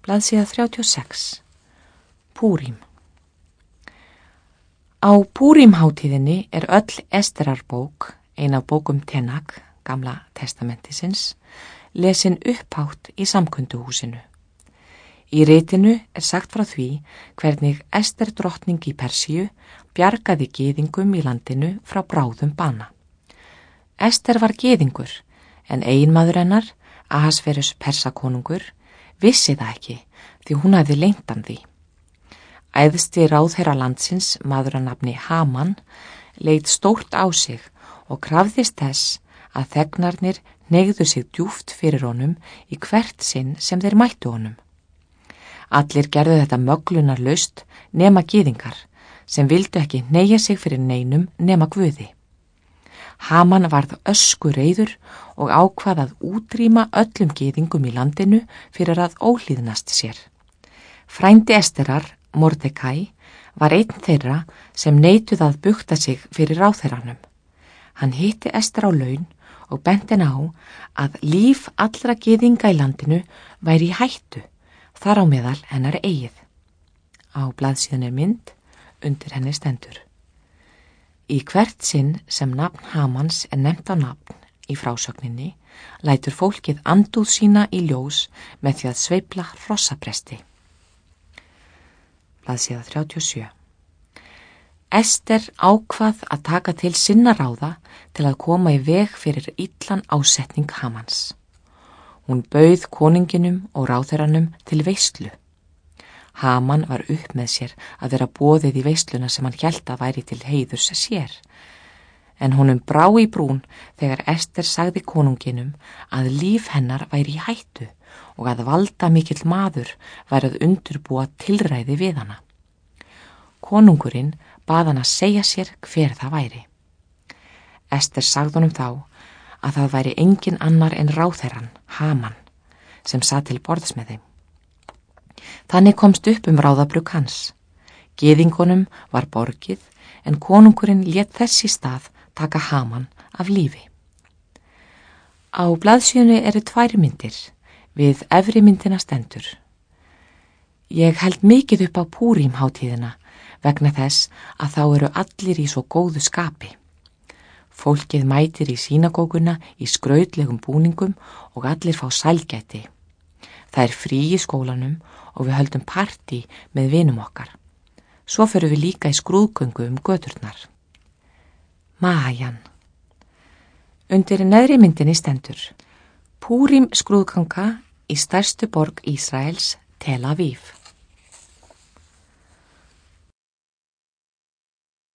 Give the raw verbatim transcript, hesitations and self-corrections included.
Blaðsíða þrjátíu og sex. Púrim. Á Púrim-hátíðinni er öll Esterarbók, ein af bókum Tenag, Gamla testamentisins, lesin upphátt í samkunduhúsinu. Í ritinu er sagt frá því hvernig Ester drottning í Persíu bjargaði gyðingum í landinu frá bráðum bana. Ester var gyðingur, en eiginmaður hennar, Ahasverus persakonungur, vissi það ekki því hún hafði leynt hann því. Æðsti ráðherra landsins, maður að nafni Haman, leit stórt á sig og krafðist þess að þegnarnir hneigðu sig djúpt fyrir honum í hvert sinn sem þeir mættu honum. Allir gerðu þetta möglunarlaust nema gyðingar sem vildu ekki hneigja sig fyrir neinum nema Guði. Haman varð öskureiður og ákvað að útrýma öllum gyðingum í landinu fyrir að óhlýðnast sér. Frændi Esterar, Mordekai, var einn þeirra sem neituð að bugta sig fyrir ráðherranum. Hann hitti Ester á laun og benti henni á að líf allra gyðinga í landinu væri í hættu, þar á meðal hennar eigið. Á blaðsíðan er mynd, undir henni stendur. Í hvert sinn sem nafn Hamans er nefnt á nafn í frásögninni, lætur fólkið andúð sína í ljós með því að sveifla hrossapresti. Blaðsíða þrjátíu og sjö. Ester ákvað að taka til sinna ráða til að koma í veg fyrir illan ásetning Hamans. Hún bauð koninginum og ráðherranum til veislu. Haman var upp með sér að vera boðið í veisluna sem hann hélt að væri til heiðurs sér. En honum brá í brún þegar Ester sagði konunginum að líf hennar væri í hættu og að valda mikill maður væri að undirbúa tilræði við hana. Konungurinn bað hann að segja sér hver það væri. Ester sagði honum þá að það væri engin annar en ráðherran, Haman, sem sat til borðs með þeim. Þannig komst upp um ráðabrugg hans. Gyðingunum var borgið en konungurinn lét þess í stað taka Haman af lífi. Á blaðsíðunni eru tvær myndir, við efri myndina stendur. Ég held mikið upp á Púrim-hátíðina vegna þess að þá eru allir í svo góðu skapi. Fólkið mætir í sínagóguna í skrautlegum búningum og allir fá sælgæti. Það er frí í skólanum og við höldum partí með vinum okkar. Svo förum við líka í skrúðgöngu um göturnar. Mahajan. Undir neðri myndinni stendur Púrim skrúðganga í stærstu borg Ísraels, Tel Aviv.